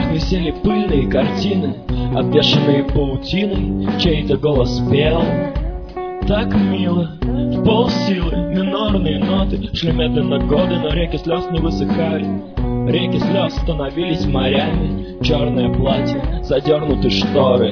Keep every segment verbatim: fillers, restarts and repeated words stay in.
висели пыльные картины, обвешанные паутиной, чей-то голос пел. Так мило, в полсилы, минорные ноты шли медленно годы, но реки слез не высыхали. Реки слез становились морями, черное платье, задернуты шторы.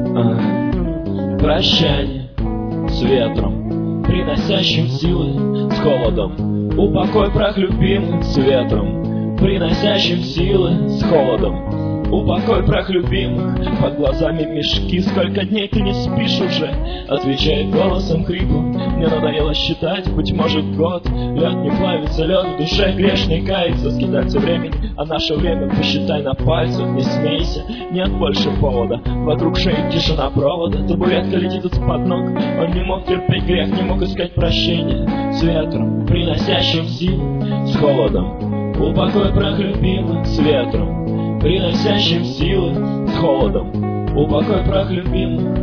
А, прощание с ветром, приносящим силы, с холодом. Упокой прах любимых с ветром, приносящим силы, с холодом. Упокой прах любимых, под глазами мешки. Сколько дней ты не спишь уже? Отвечает голосом хриплым. Мне надоело считать, быть может, год. Лед не плавится, лед в душе грешный кается. Скидаться времени, а наше время посчитай на пальцах. Не смейся, нет больше повода. Вокруг шеи тишина провода. Табуретка летит из-под ног. Он не мог терпеть грех, не мог искать прощения. С ветром, приносящим силы, с холодом. Упокой прах любимых, с ветром, приносящим силы, с холодом. Упокой прах любимых.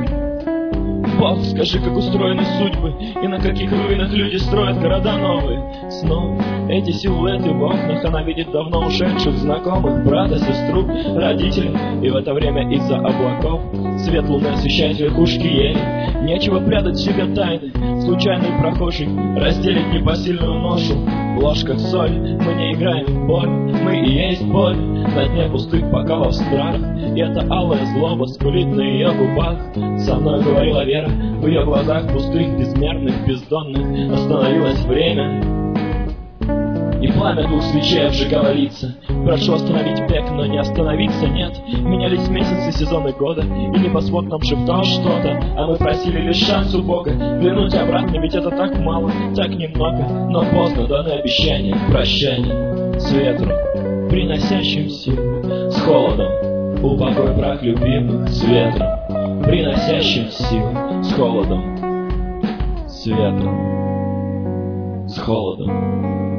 Бог, скажи, как устроены судьбы, и на каких руинах люди строят города новые. Снова эти силуэты в окнах, она видит давно ушедших знакомых, брата, сестру, родителей. И в это время из-за облаков свет луны освещает верхушки ели. Нечего прятать в себе тайны, случайный прохожий разделит непосильную ношу. В ложках соль, мы не играем в боль, мы и есть боль. На дне пустых бокалов страх, и эта алая злоба скулит на ее губах. Со мной говорила Вера, в ее глазах пустых, безмерных, бездонных остановилось время. И пламя двух свечей обжигало лица. Прошу остановить век, но не остановиться нет. Менялись месяцы, сезоны года, и небосвод нам шептал что-то, а мы просили лишь шанс у Бога вернуть обратно, ведь это так мало, так немного. Но поздно даны обещания, прощания с ветром, приносящим силу, с холодом. Упокой прах любимых, с ветром, приносящим силу, с холодом. С ветром, с холодом.